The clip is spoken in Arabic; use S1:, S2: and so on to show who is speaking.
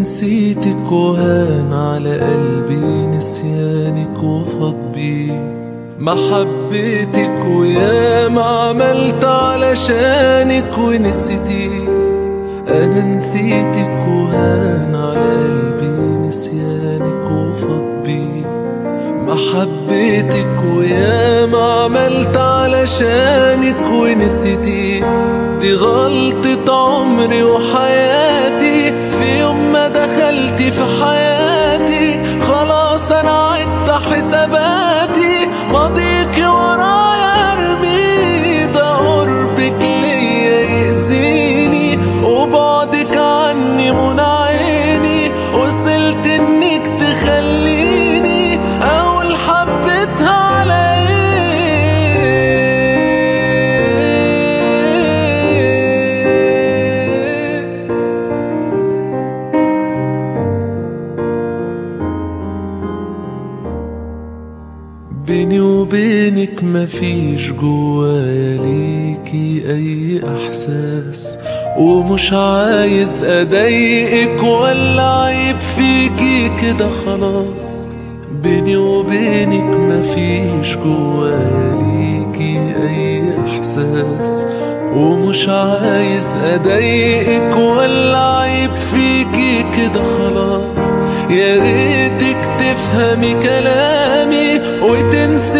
S1: نسيتك وهان على قلبي نسيانك وفاض بيه محبتك، وياما عملت علشانك ونسيتي. انا نسيتك وهان على قلبي نسيانك وفاض بيه محبتك، وياما عملت علشانك ونسيتي. دي غلطة عمري وحياتي، في يوم ما دخلتي في حياتي خلاص انا عدت حساباتي. ماضيكي ورايا ارمي، ده قربك ليا يأذيني وبعدك عني منى عيني. وصلت انك تخليني اقول حبيتها على بيني وبينك مفيش جوايا ليكي اي احساس، ومش عايز اضايقك ولا عيب فيكي كده خلاص. بيني وبينك مفيش جوايا ليكي اي احساس، ومش عايز اضايقك ولا عيب فيكي كده خلاص. يا ريتك تفهمي كلامي وتنسي